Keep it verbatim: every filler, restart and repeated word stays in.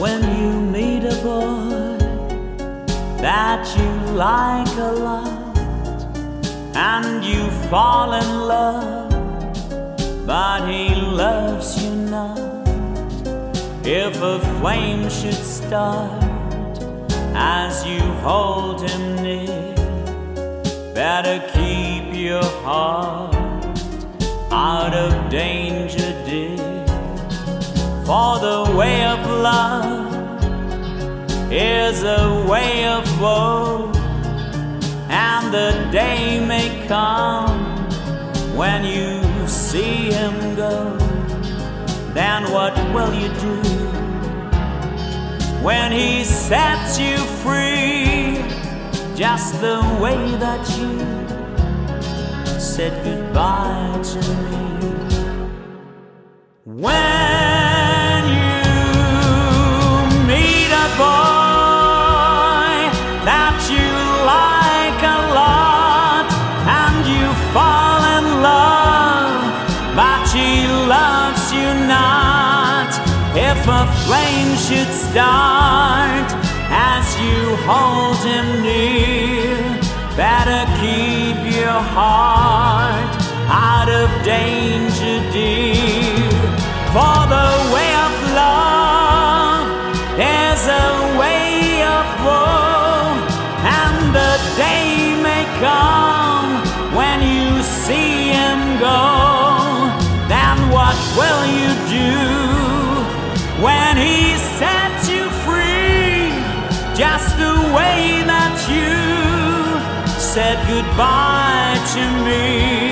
when you meet a boy that you like a lot and you fall in love, but he loves you not. If a flame should start as you hold him near, better keep your heart out of danger, dear. For the way of love is a way of woe, and the day may come when you see him go. Then what will you do when he sets you free, just the way that you said goodbye to me? When you meet a boy that you like a lot and you fall in love, but he loves you not. If a flame should start as you hold him near, better keep your heart out of danger, dear. For the way of love is a way of woe, and the day may come when you see him go. Then what will you do when he sets you free, just the way that you said goodbye to me?